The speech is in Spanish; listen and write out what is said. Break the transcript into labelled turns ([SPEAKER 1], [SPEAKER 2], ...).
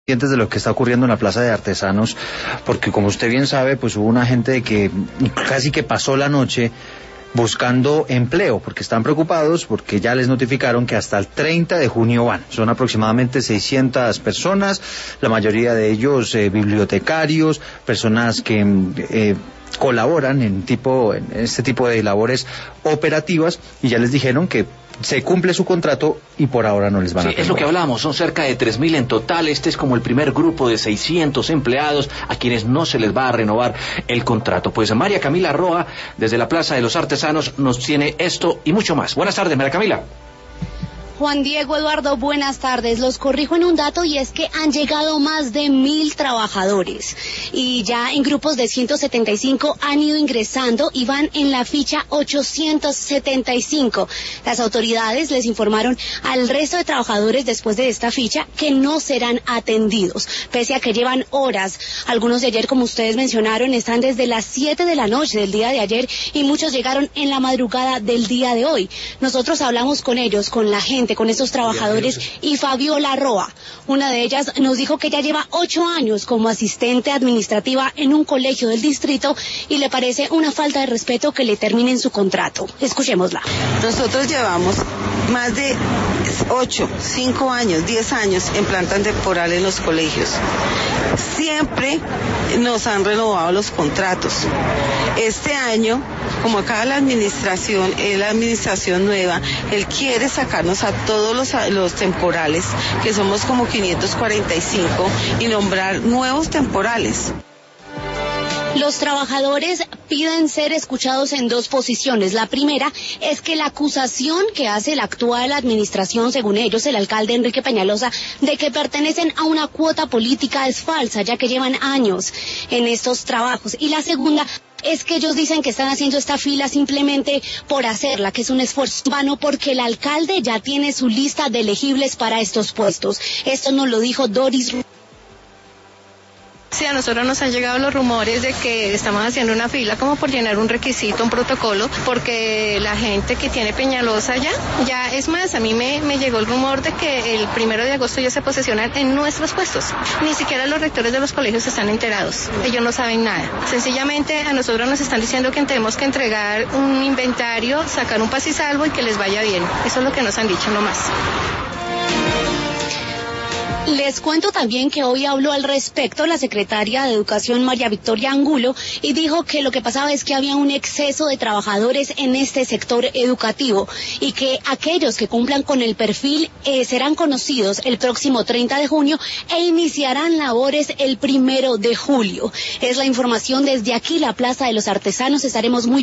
[SPEAKER 1] De lo que está ocurriendo en la Plaza de Artesanos, porque como usted bien sabe, pues hubo una gente que casi que pasó la noche buscando empleo, porque están preocupados, porque ya les notificaron que hasta el 30 de junio van. Son aproximadamente 600 personas, la mayoría de ellos bibliotecarios, personas que colaboran en este tipo de labores operativas, y ya les dijeron que se cumple su contrato y por ahora no les van a renovar.
[SPEAKER 2] Es lo que hablábamos, son cerca de 3.000 en total. Este es como el primer grupo de 600 empleados a quienes no se les va a renovar el contrato. Pues María Camila Roa, desde la Plaza de los Artesanos, nos tiene esto y mucho más. Buenas tardes, María Camila.
[SPEAKER 3] Juan Diego, Eduardo, buenas tardes. Los corrijo en un dato, y es que han llegado más de 1.000 trabajadores y ya en grupos de 175 han ido ingresando y van en la ficha 875. Las autoridades les informaron al resto de trabajadores después de esta ficha que no serán atendidos, pese a que llevan horas. Algunos de ayer, como ustedes mencionaron, están desde las 7 de la noche del día de ayer y muchos llegaron en la madrugada del día de hoy. Nosotros hablamos con ellos, con la gente, con estos trabajadores, y Fabiola Roa, una de ellas, nos dijo que ya lleva 8 años como asistente administrativa en un colegio del distrito y le parece una falta de respeto que le terminen su contrato. Escuchémosla.
[SPEAKER 4] Nosotros llevamos más de 5 años, 10 años en planta temporal en los colegios. Siempre nos han renovado los contratos. Este año, como acá la administración es la administración nueva, él quiere sacarnos a todos los temporales, que somos como 545, y nombrar nuevos temporales.
[SPEAKER 3] Los trabajadores piden ser escuchados en dos posiciones. La primera es que la acusación que hace la actual administración, según ellos, el alcalde Enrique Peñalosa, de que pertenecen a una cuota política es falsa, ya que llevan años en estos trabajos. Y la segunda es que ellos dicen que están haciendo esta fila simplemente por hacerla, que es un esfuerzo vano porque el alcalde ya tiene su lista de elegibles para estos puestos. Esto nos lo dijo Doris.
[SPEAKER 5] Sí, a nosotros nos han llegado los rumores de que estamos haciendo una fila como por llenar un requisito, un protocolo, porque la gente que tiene Peñalosa ya es más, a mí me llegó el rumor de que el 1 de agosto ya se posesionan en nuestros puestos. Ni siquiera los rectores de los colegios están enterados, ellos no saben nada. Sencillamente a nosotros nos están diciendo que tenemos que entregar un inventario, sacar un paz y salvo y que les vaya bien. Eso es lo que nos han dicho, no más.
[SPEAKER 3] Les cuento también que hoy habló al respecto la secretaria de Educación, María Victoria Angulo, y dijo que lo que pasaba es que había un exceso de trabajadores en este sector educativo y que aquellos que cumplan con el perfil serán conocidos el próximo 30 de junio e iniciarán labores el 1 de julio. Es la información desde aquí, la Plaza de los Artesanos. Estaremos muy